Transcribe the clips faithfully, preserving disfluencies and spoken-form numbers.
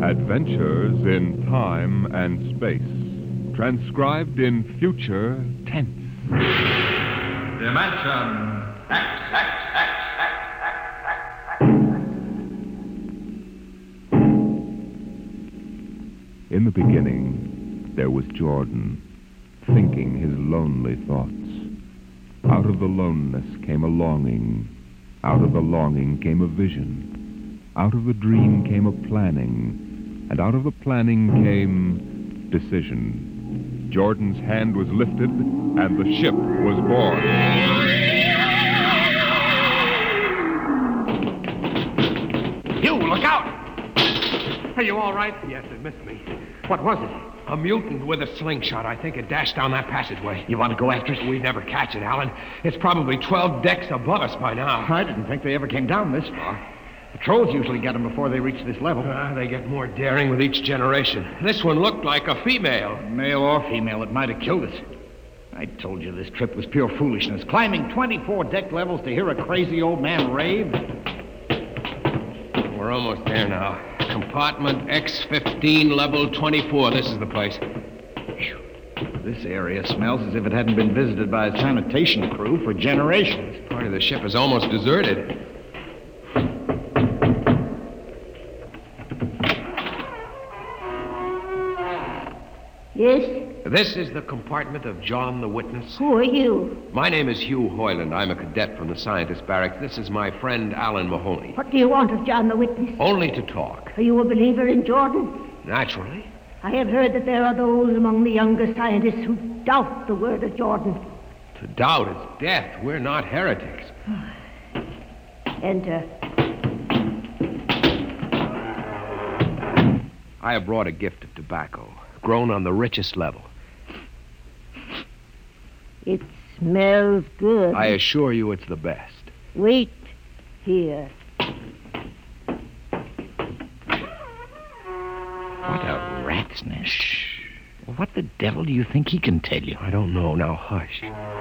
Adventures in Time and Space. Transcribed in future tense. Dimension X, X, X, X, X, X. In the beginning, there was Jordan, thinking his lonely thoughts. Out of the loneness came a longing. Out of the longing came a vision. Out of the dream came a planning. And out of the planning came decision. Jordan's hand was lifted, and the ship was born. You, look out! Are you all right? Yes, it missed me. What was it? A mutant with a slingshot. I think it dashed down that passageway. You want to go after it? We'd never catch it, Alan. It's probably twelve decks above us by now. I didn't think they ever came down this far. Patrols usually get them before they reach this level. Uh, they get more daring with each generation. This one looked like a female. Male or female, it might have killed us. I told you this trip was pure foolishness. Climbing twenty-four deck levels to hear a crazy old man rave. We're almost there now. Compartment X fifteen, level twenty-four. This is the place. Whew. This area smells as if it hadn't been visited by a sanitation crew for generations. Part of the ship is almost deserted. Yes? This is the compartment of John the Witness. Who are you? My name is Hugh Hoyland. I'm a cadet from the scientist barracks. This is my friend Alan Mahoney. What do you want of John the Witness? Only to talk. Are you a believer in Jordan? Naturally. I have heard that there are those among the younger scientists who doubt the word of Jordan. To doubt is death. We're not heretics. Enter. I have brought a gift of tobacco, grown on the richest level. It smells good. I assure you it's the best. Wait here. What a rat's nest. Shh. What the devil do you think he can tell you? I don't know. Now, hush.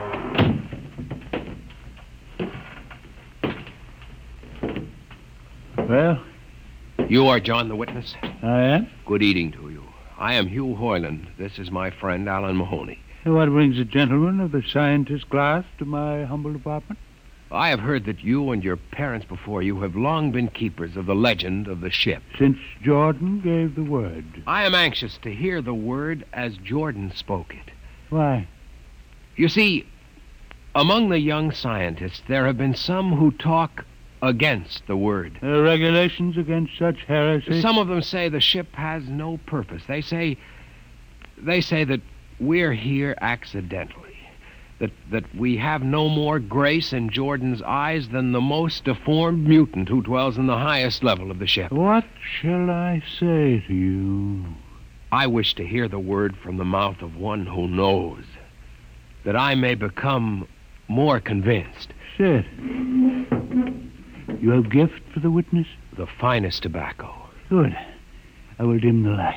Well? You are John the Witness? I am. Good eating to you. I am Hugh Hoyland. This is my friend, Alan Mahoney. What brings a gentleman of the scientist class to my humble apartment? I have heard that you and your parents before you have long been keepers of the legend of the ship. Since Jordan gave the word. I am anxious to hear the word as Jordan spoke it. Why? You see, among the young scientists, there have been some who talk against the word. There are regulations against such heresy? Some of them say the ship has no purpose. They say, they say that we're here accidentally. That, that we have no more grace in Jordan's eyes than the most deformed mutant who dwells in the highest level of the ship. What shall I say to you? I wish to hear the word from the mouth of one who knows, that I may become more convinced. Sit. You have gift for the witness? The finest tobacco. Good. I will dim the light.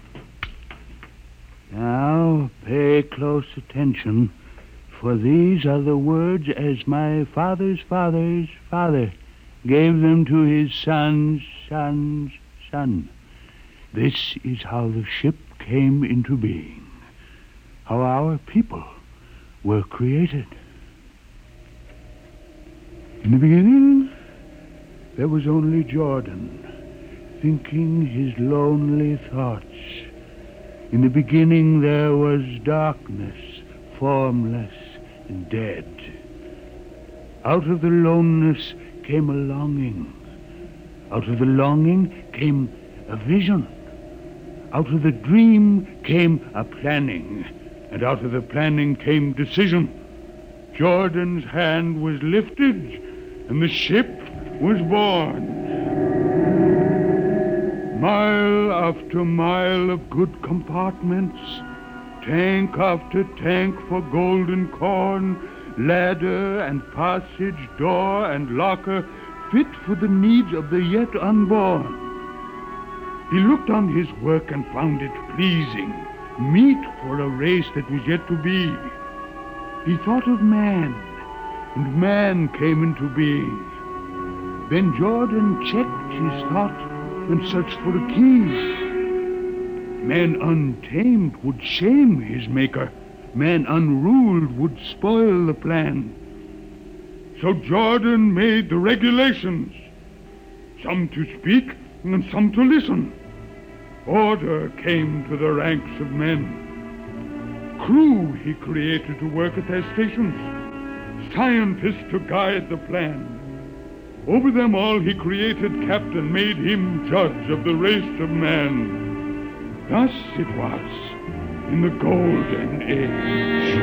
Now, pay close attention, for these are the words as my father's father's father gave them to his son's son's son. This is how the ship came into being, how our people were created. In the beginning, there was only Jordan, thinking his lonely thoughts. In the beginning, there was darkness, formless and dead. Out of the loneness came a longing. Out of the longing came a vision. Out of the dream came a planning. And out of the planning came decision. Jordan's hand was lifted, and the ship was born. Mile after mile of good compartments, tank after tank for golden corn, ladder and passage, door and locker, fit for the needs of the yet unborn. He looked on his work and found it pleasing, meet for a race that was yet to be. He thought of man, and man came into being. Then Jordan checked his thought and searched for a key. Man untamed would shame his maker. Man unruled would spoil the plan. So Jordan made the regulations, some to speak and some to listen. Order came to the ranks of men. Crew he created to work at their stations, scientists to guide the plan. Over them all he created captain, made him judge of the race of man. Thus it was in the Golden Age.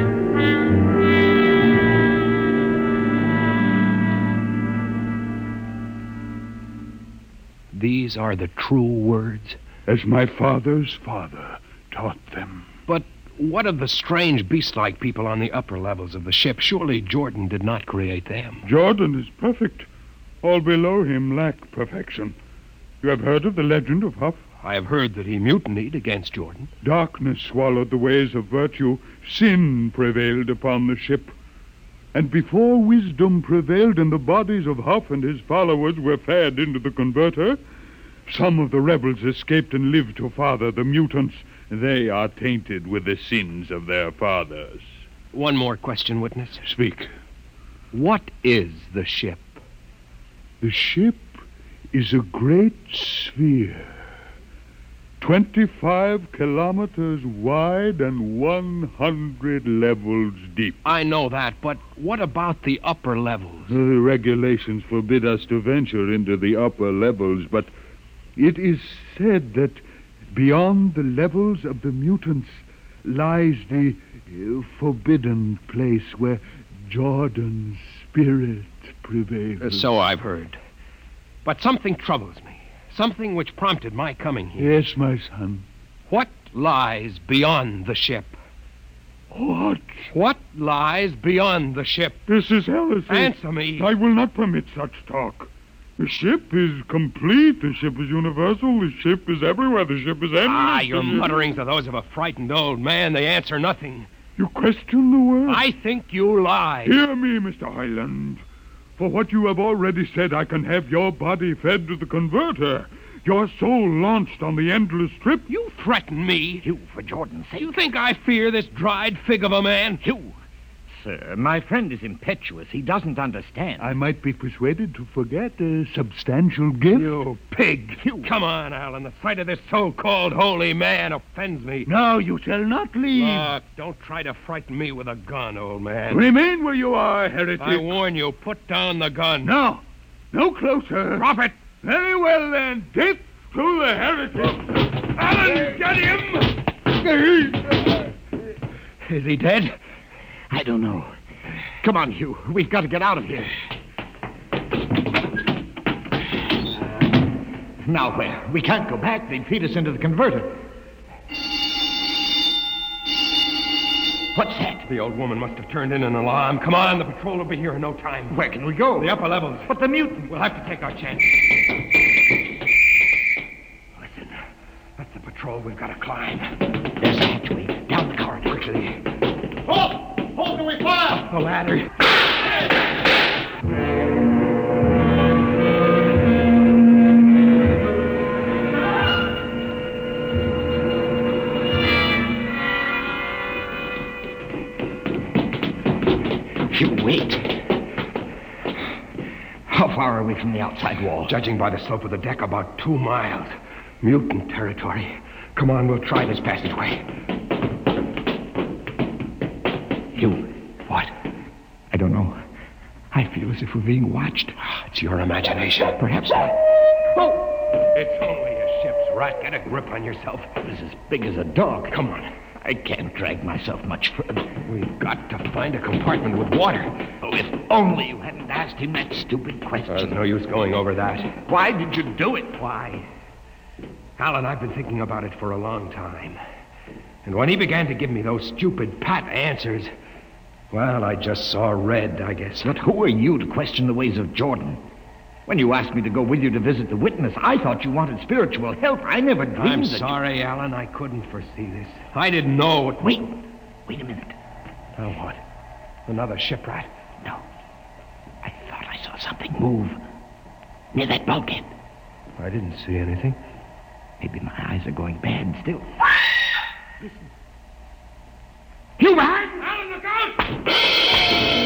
These are the true words? As my father's father taught them. But what of the strange beast-like people on the upper levels of the ship? Surely Jordan did not create them. Jordan is perfect. All below him lack perfection. You have heard of the legend of Huff? I have heard that he mutinied against Jordan. Darkness swallowed the ways of virtue. Sin prevailed upon the ship. And before wisdom prevailed and the bodies of Huff and his followers were fed into the converter, some of the rebels escaped and lived to father the mutants. They are tainted with the sins of their fathers. One more question, witness. Speak. What is the ship? The ship is a great sphere, twenty-five kilometers wide and one hundred levels deep. I know that, but what about the upper levels? The regulations forbid us to venture into the upper levels, but it is said that beyond the levels of the mutants lies the uh, forbidden place where Jordan's spirit prevails. Uh, so I've heard. But something troubles me. Something which prompted my coming here. Yes, my son. What lies beyond the ship? What? What lies beyond the ship? This is heresy. Answer me. I will not permit such talk. The ship is complete. The ship is universal. The ship is everywhere. The ship is endless. Ah, your mutterings are those of a frightened old man. They answer nothing. You question the word? I think you lie. Hear me, Mister Highland. For what you have already said, I can have your body fed to the converter, your soul launched on the endless trip. You threaten me. Hugh, for Jordan's sake. You think I fear this dried fig of a man? Hugh, sir, my friend is impetuous. He doesn't understand. I might be persuaded to forget a substantial gift. You pig. You. Come on, Alan. The sight of this so-called holy man offends me. No, you shall not leave. Look, don't try to frighten me with a gun, old man. Remain where you are, heretic. I warn you, put down the gun. No, no closer. Drop it. Very well, then. Death to the heretic. Alan, get him! Is he dead? I don't know. Come on, Hugh. We've got to get out of here. Now where? We can't go back. They'd feed us into the converter. What's that? The old woman must have turned in an alarm. Come on, the patrol will be here in no time. Where can we go? The upper levels. But the mutant. We'll have to take our chance. Listen, that's the patrol we've got to climb. There's a hatchway. Down the corridor. Quickly. Halt! Halt, do we fire? The ladder. Hugh, wait. How far are we from the outside wall? Judging by the slope of the deck, about two miles. Mutant territory. Come on, we'll try this passageway. Hugh. What? I don't know. I feel as if we're being watched. It's your imagination. Perhaps not. Oh! It's only a ship's rat. Get a grip on yourself. It's as big as a dog. Come on. I can't drag myself much further. We've got to find a compartment with water. Oh, if only you hadn't asked him that stupid question. There's no use going over that. Why did you do it? Why? Alan, I've been thinking about it for a long time. And when he began to give me those stupid pat answers, well, I just saw red, I guess. But who are you to question the ways of Jordan? When you asked me to go with you to visit the witness, I thought you wanted spiritual help. I never dreamed I'm that sorry, you... Alan. I couldn't foresee this. I didn't know what... Wait. Wait a minute. Now what? Another shipwright? No. I thought I saw something move near that bulkhead. I didn't see anything. Maybe my eyes are going bad still. Listen. You behind! Alan, look out!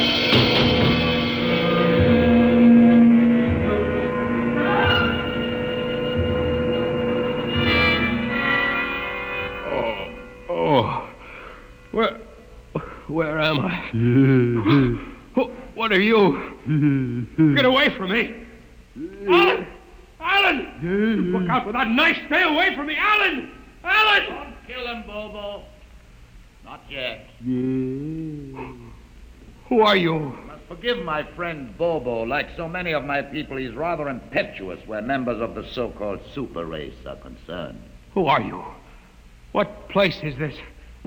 Oh, oh. Where, where am I? Who, what are you? Get away from me! Alan! Alan! Look out with that knife! Stay away from me! Alan! Alan! Don't kill him, Bobo. Not yet. Who are you? You must forgive my friend Bobo. Like so many of my people, he's rather impetuous where members of the so-called super race are concerned. Who are you? What place is this?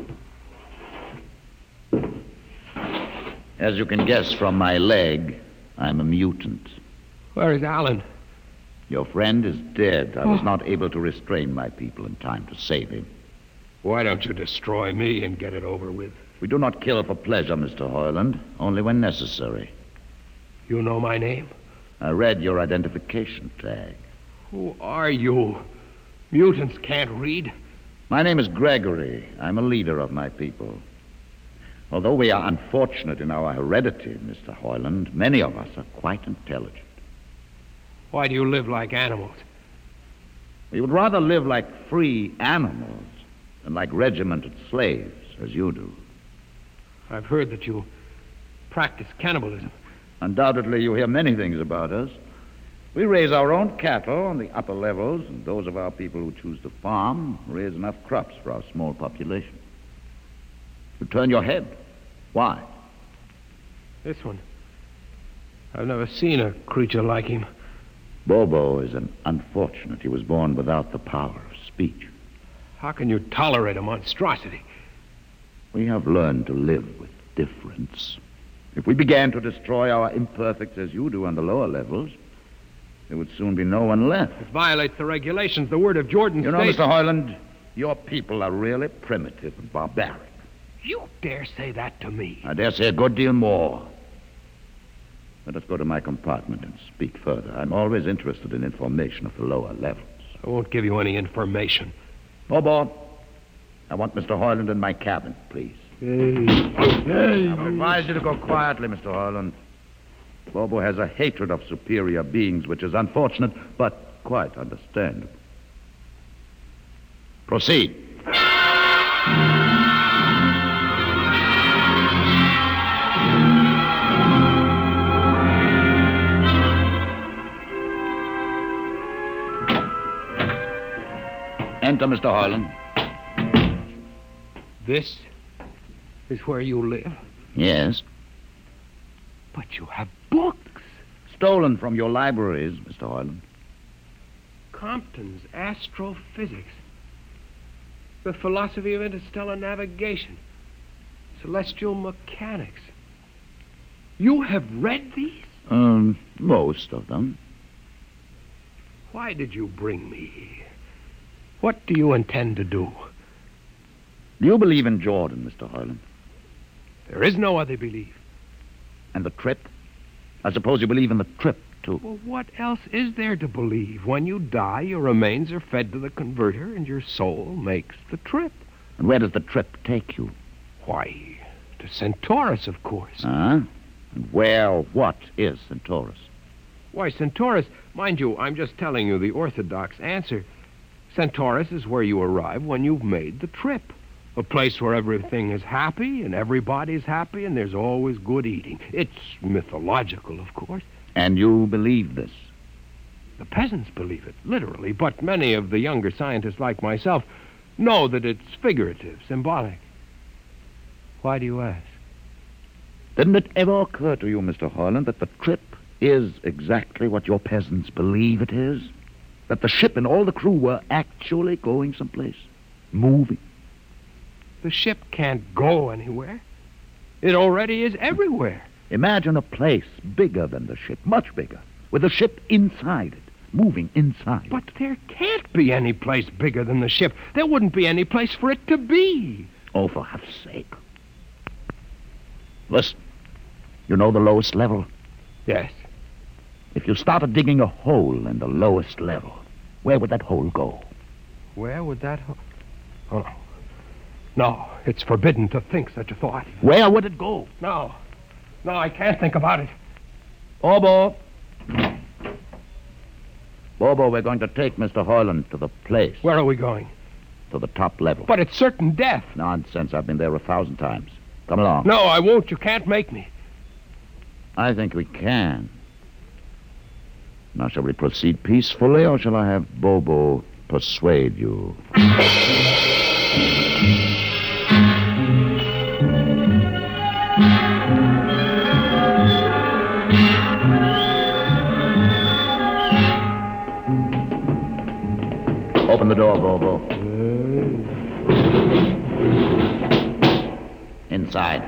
As you can guess from my leg, I'm a mutant. Where is Alan? Your friend is dead. I was not able to restrain my people in time to save him. Why don't you destroy me and get it over with? We do not kill for pleasure, Mister Hoyland, only when necessary. You know my name? I read your identification tag. Who are you? Mutants can't read. My name is Gregory. I'm a leader of my people. Although we are unfortunate in our heredity, Mister Hoyland, many of us are quite intelligent. Why do you live like animals? We would rather live like free animals than like regimented slaves, as you do. I've heard that you practice cannibalism. Undoubtedly, you hear many things about us. We raise our own cattle on the upper levels, and those of our people who choose to farm raise enough crops for our small population. You turn your head. Why? This one. I've never seen a creature like him. Bobo is an unfortunate. He was born without the power of speech. How can you tolerate a monstrosity? We have learned to live with difference. If we began to destroy our imperfects as you do on the lower levels, there would soon be no one left. It violates the regulations. The word of Jordan You know, states... Mister Hoyland, your people are really primitive and barbaric. You dare say that to me? I dare say a good deal more. Let us go to my compartment and speak further. I'm always interested in information of the lower levels. I won't give you any information. Bobo, I want Mister Hoyland in my cabin, please. Hey, hey. I would advise you to go quietly, Mister Hoyland. Bobo has a hatred of superior beings, which is unfortunate, but quite understandable. Proceed. Enter, Mister Hoyland. This is where you live? Yes. But you have books. Stolen from your libraries, Mister Hoyland. Compton's Astrophysics. The Philosophy of Interstellar Navigation. Celestial Mechanics. You have read these? Um, most of them. Why did you bring me here? What do you intend to do? Do you believe in Jordan, Mister Hoyland? There is no other belief. And the trip? I suppose you believe in the trip, too. Well, what else is there to believe? When you die, your remains are fed to the converter, and your soul makes the trip. And where does the trip take you? Why, to Centaurus, of course. Huh? And where or what is Centaurus? Why, Centaurus, mind you, I'm just telling you the orthodox answer. Centaurus is where you arrive when you've made the trip. A place where everything is happy and everybody's happy and there's always good eating. It's mythological, of course. And you believe this? The peasants believe it, literally, but many of the younger scientists like myself know that it's figurative, symbolic. Why do you ask? Didn't it ever occur to you, Mister Hoyland, that the trip is exactly what your peasants believe it is? That the ship and all the crew were actually going someplace, moving? The ship can't go anywhere. It already is everywhere. Imagine a place bigger than the ship, much bigger, with the ship inside it, moving inside. But there can't be any place bigger than the ship. There wouldn't be any place for it to be. Oh, for heaven's sake. Listen, you know the lowest level? Yes. If you started digging a hole in the lowest level, where would that hole go? Where would that... Ho- oh, no. No, it's forbidden to think such a thought. Where would it go? No. No, I can't think about it. Bobo. Bobo, we're going to take Mister Hoyland to the place. Where are we going? To the top level. But it's certain death. Nonsense. I've been there a thousand times. Come along. No, I won't. You can't make me. I think we can. Now, shall we proceed peacefully, or shall I have Bobo persuade you? Open the door, Bobo. Inside.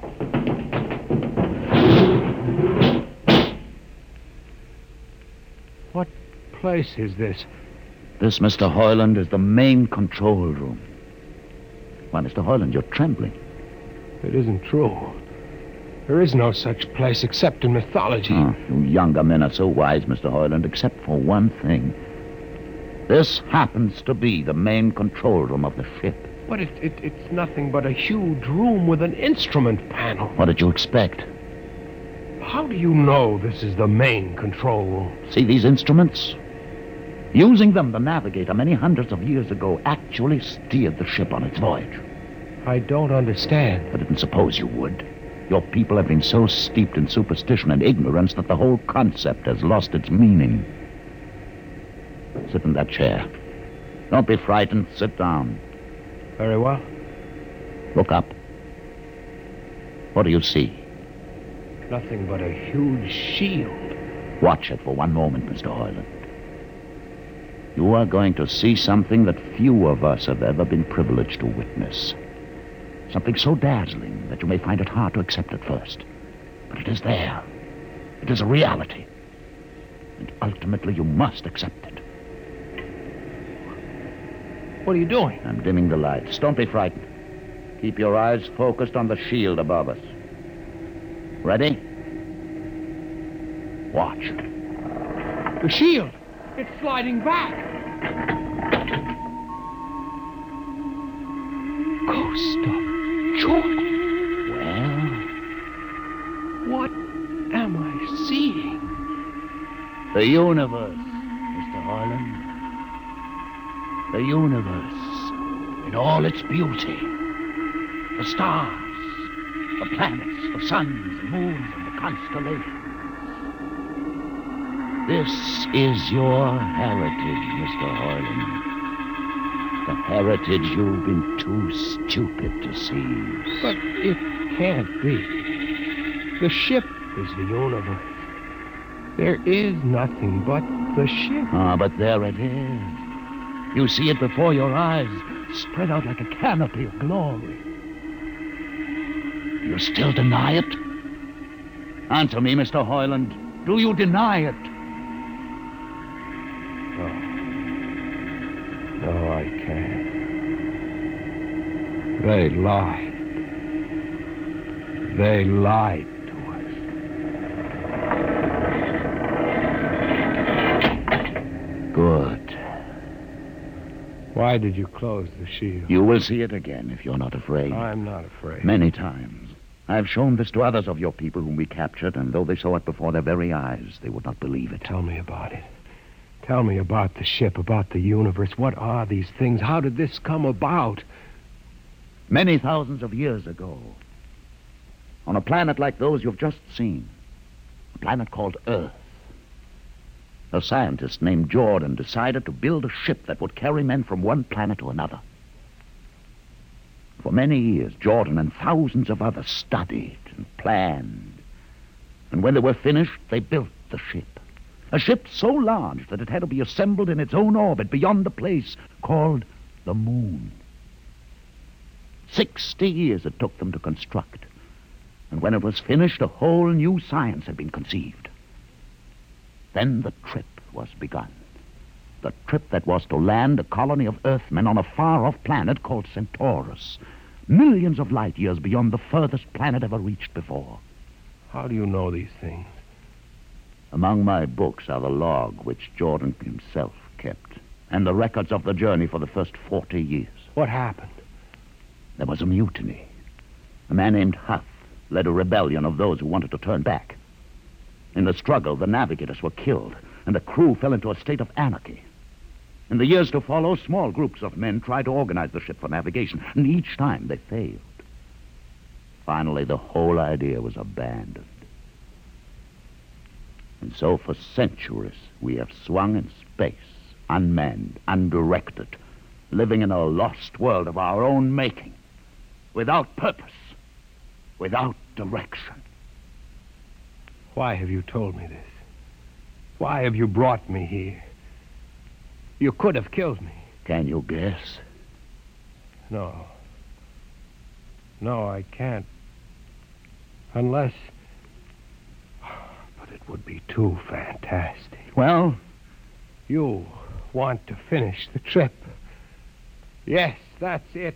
What place is this? This, Mister Hoyland, is the main control room. Why, Mister Hoyland, you're trembling. It isn't true. There is no such place except in mythology. Oh, you younger men are so wise, Mister Hoyland, except for one thing. This happens to be the main control room of the ship. But it, it, it's nothing but a huge room with an instrument panel. What did you expect? How do you know this is the main control room? See these instruments? Using them, the navigator, many hundreds of years ago, actually steered the ship on its voyage. I don't understand. I didn't suppose you would. Your people have been so steeped in superstition and ignorance that the whole concept has lost its meaning. Sit in that chair. Don't be frightened. Sit down. Very well. Look up. What do you see? Nothing but a huge shield. Watch it for one moment, Mister Hoyland. You are going to see something that few of us have ever been privileged to witness. Something so dazzling that you may find it hard to accept at first. But it is there. It is a reality. And ultimately you must accept it. What are you doing? I'm dimming the lights. Don't be frightened. Keep your eyes focused on the shield above us. Ready? Watch. The shield! It's sliding back! Ghost of Jordan! Well? What am I seeing? The universe, Mister Hoyland. The universe in all its beauty. The stars, the planets, the suns, the moons, and the constellations. This is your heritage, Mister Hoyland. The heritage you've been too stupid to seize. But it can't be. The ship is the universe. There is nothing but the ship. Ah, but there it is. You see it before your eyes, spread out like a canopy of glory. Do you still deny it? Answer me, Mister Hoyland. Do you deny it? No. No, I can't. They lied. They lied to us. Good. Why did you close the shield? You will see it again if you're not afraid. I'm not afraid. Many times. I've shown this to others of your people whom we captured, and though they saw it before their very eyes, they would not believe it. Tell me about it. Tell me about the ship, about the universe. What are these things? How did this come about? Many thousands of years ago, on a planet like those you've just seen, a planet called Earth, a scientist named Jordan decided to build a ship that would carry men from one planet to another. For many years, Jordan and thousands of others studied and planned. And when they were finished, they built the ship. A ship so large that it had to be assembled in its own orbit beyond the place called the moon. Sixty years it took them to construct. And when it was finished, a whole new science had been conceived. Then the trip was begun. The trip that was to land a colony of Earthmen on a far-off planet called Centaurus, millions of light years beyond the furthest planet ever reached before. How do you know these things? Among my books are the log which Jordan himself kept. and the records of the journey for the first forty years. What happened? There was a mutiny. A man named Huth led a rebellion of those who wanted to turn back. In the struggle, the navigators were killed, and the crew fell into a state of anarchy. In the years to follow, small groups of men tried to organize the ship for navigation, and each time they failed. Finally, the whole idea was abandoned. And so for centuries, we have swung in space, unmanned, undirected, living in a lost world of our own making, without purpose, without direction. Why have you told me this? Why have you brought me here? You could have killed me. Can you guess? No. No, I can't. Unless... But it would be too fantastic. Well? You want to finish the trip. Yes, that's it.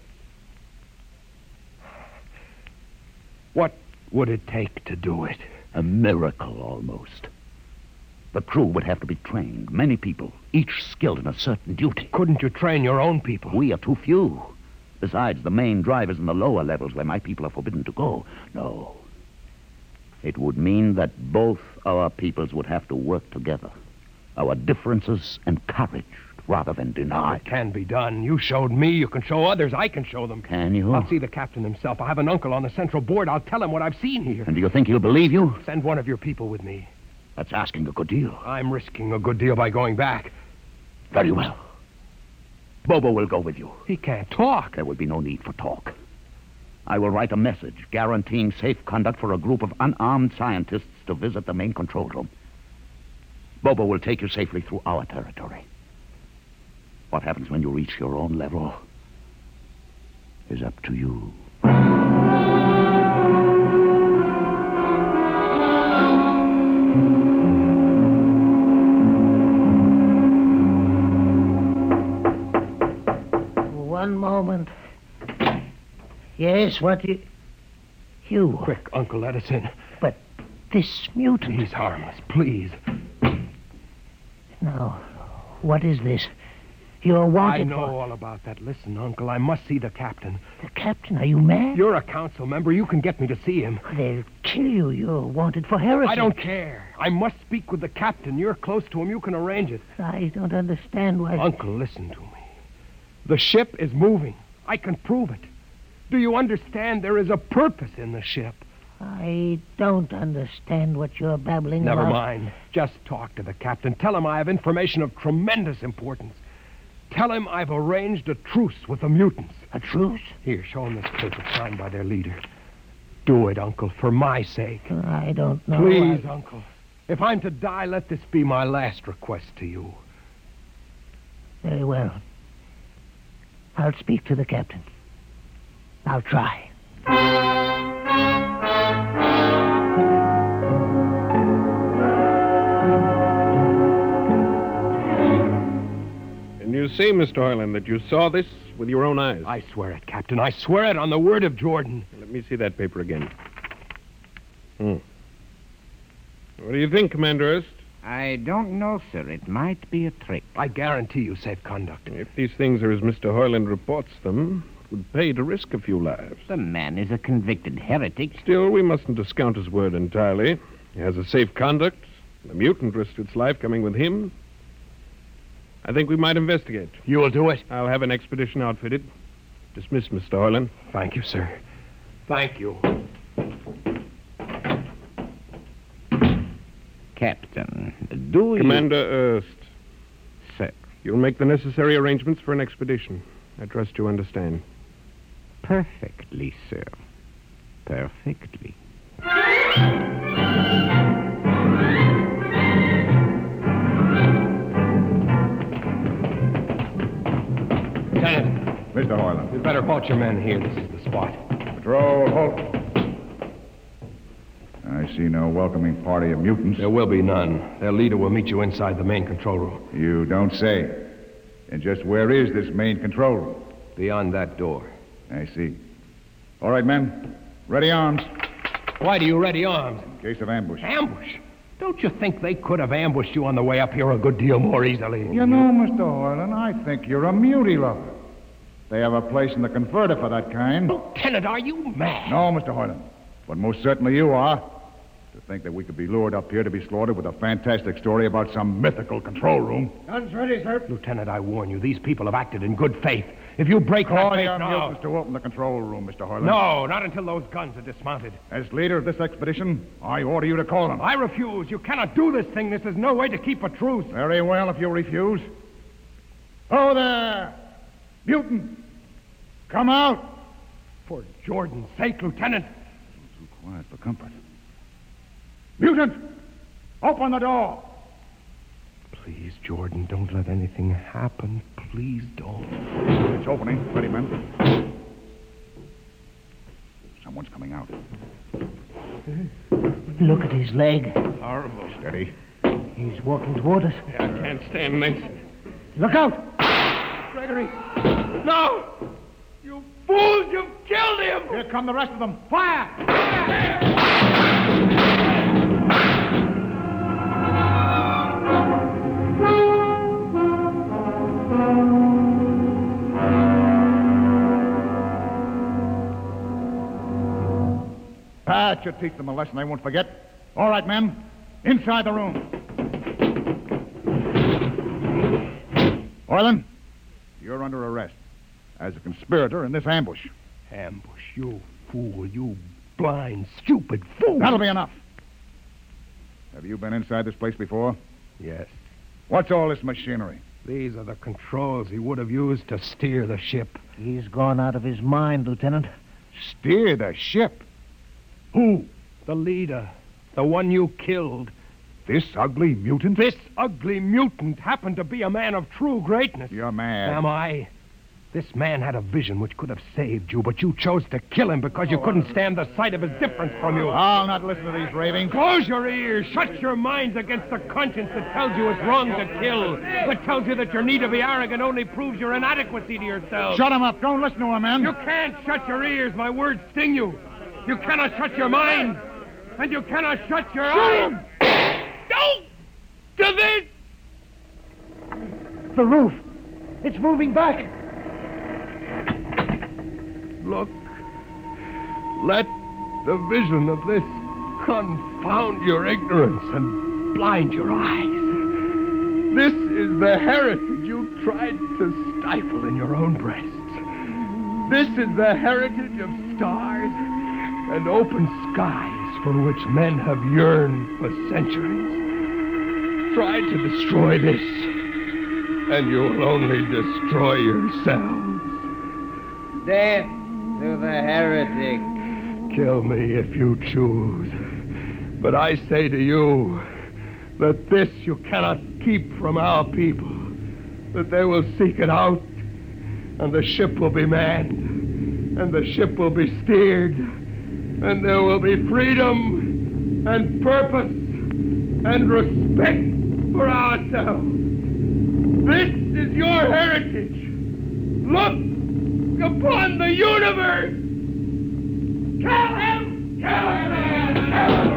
What would it take to do it? A miracle, almost. The crew would have to be trained. Many people, each skilled in a certain duty. Couldn't you train your own people? We are too few. Besides, the main drivers in the lower levels where my people are forbidden to go. No. It would mean that both our peoples would have to work together. Our differences encouraged rather than denied. It can be done. You showed me. You can show others. I can show them. Can you? I'll see the captain himself. I have an uncle on the central board. I'll tell him what I've seen here. And do you think he'll believe you? Send one of your people with me. That's asking a good deal. I'm risking a good deal by going back. Very well. Bobo will go with you. He can't talk. There will be no need for talk. I will write a message guaranteeing safe conduct for a group of unarmed scientists to visit the main control room. Bobo will take you safely through our territory. What happens when you reach your own level is up to you. One moment. Yes, what you... You... Quick, Uncle, let us in. But this mutant... He's harmless, please. Now, what is this? You're wanted I know for... all about that. Listen, Uncle, I must see the captain. The captain? Are you mad? You're a council member. You can get me to see him. They'll kill you. You're wanted for heresy. I don't care. I must speak with the captain. You're close to him. You can arrange it. I don't understand why... Uncle, listen to me. The ship is moving. I can prove it. Do you understand? There is a purpose in the ship. I don't understand what you're babbling Never about. mind. Just talk to the captain. Tell him I have information of tremendous importance. Tell him I've arranged a truce with the mutants. A truce? Here, show him this paper signed by their leader. Do it, Uncle, for my sake. I don't know. Please, I... Uncle. If I'm to die, let this be my last request to you. Very well. I'll speak to the captain. I'll try. And you see, Mister Hoyland, that you saw this with your own eyes. I swear it, Captain. I swear it on the word of Jordan. Let me see that paper again. Hmm. What do you think, Commander Erst? I don't know, sir. It might be a trick. I guarantee you safe conduct. If these things are as Mister Hoyland reports them, it would pay to risk a few lives. The man is a convicted heretic. Still, we mustn't discount his word entirely. He has a safe conduct. The mutant risked its life coming with him. I think we might investigate. You will do it? I'll have an expedition outfitted. Dismissed, Mister Hoyland. Thank you, sir. Thank you. Captain, do you... Commander Erst. Sir. You'll make the necessary arrangements for an expedition. I trust you understand. Perfectly, sir. Perfectly. Lieutenant. Mister Hoyland. You'd better halt your men here. This is the spot. Patrol, halt. I see no welcoming party of mutants. There will be none. Their leader will meet you inside the main control room. You don't say. And just where is this main control room? Beyond that door. I see. All right, men. Ready arms. Why do you ready arms? In case of ambush. Ambush? Don't you think they could have ambushed you on the way up here a good deal more easily? You know, Mister Hoyland, I think you're a muty lover. They have a place in the converter for that kind. Lieutenant, are you mad? No, Mister Hoyland. But most certainly you are. To think that we could be lured up here to be slaughtered with a fantastic story about some mythical control room. Guns ready, sir. Lieutenant, I warn you, these people have acted in good faith. If you break Call that faith your now... mules to open the control room, Mister Hoyland. No, not until those guns are dismounted. As leader of this expedition, I order you to call them. I refuse. You cannot do this thing. This is no way to keep a truce. Very well, if you refuse. Oh, there! Mutant! Come out! For Jordan's sake, Lieutenant. Too quiet for comfort. Mutant! Open the door! Please, Jordan, don't let anything happen. Please don't. It's opening. Ready, men. Someone's coming out. Look at his leg. Horrible. Steady. He's walking toward us. I can't stand this. Look out! Gregory! No! You fools! You've killed him! Here come the rest of them. Fire! That should teach them a lesson they won't forget. All right, men. Inside the room. Orland, you're under arrest as a conspirator in this ambush. Ambush, you fool, you blind, stupid fool. That'll be enough. Have you been inside this place before? Yes. What's all this machinery? These are the controls he would have used to steer the ship. He's gone out of his mind, Lieutenant. Steer the ship? Who? The leader. The one you killed. This ugly mutant? This ugly mutant happened to be a man of true greatness. You're mad. Am I? This man had a vision which could have saved you, but you chose to kill him because you couldn't stand the sight of his difference from you. I'll not listen to these ravings. Close your ears. Shut your minds against the conscience that tells you it's wrong to kill. That tells you that your need to be arrogant only proves your inadequacy to yourself. Shut him up. Don't listen to him, man. You can't shut your ears. My words sting you. You cannot shut your mind. And you cannot shut your eyes. Don't! To this! The roof. It's moving back. Look. Let the vision of this confound your ignorance and blind your eyes. This is the heritage you tried to stifle in your own breasts. This is the heritage of stars and open skies for which men have yearned for centuries. Try to destroy this, and you will only destroy yourselves. Death to the heretic. Kill me if you choose. But I say to you that this you cannot keep from our people, that they will seek it out, and the ship will be manned, and the ship will be steered, and there will be freedom and purpose and respect for ourselves. This is your heritage. Look upon the universe. Kill him! Kill him! Kill him!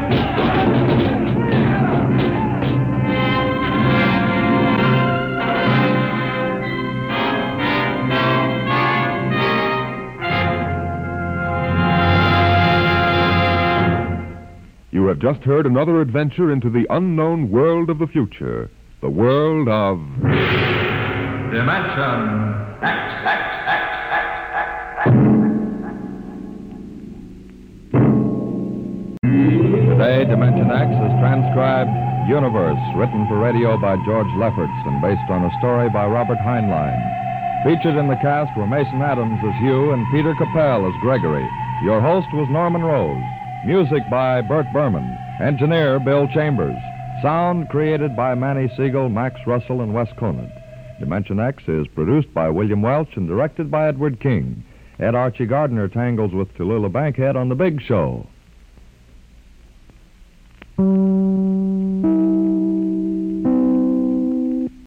You have just heard another adventure into the unknown world of the future, the world of... Dimension X. Today, Dimension X is transcribed Universe, written for radio by George Lefferts and based on a story by Robert Heinlein. Featured in the cast were Mason Adams as Hugh and Peter Capell as Gregory. Your host was Norman Rose. Music by Bert Berman. Engineer Bill Chambers. Sound created by Manny Siegel, Max Russell, and Wes Conant. Dimension X is produced by William Welch and directed by Edward King. Ed Archie Gardner tangles with Tallulah Bankhead on The Big Show.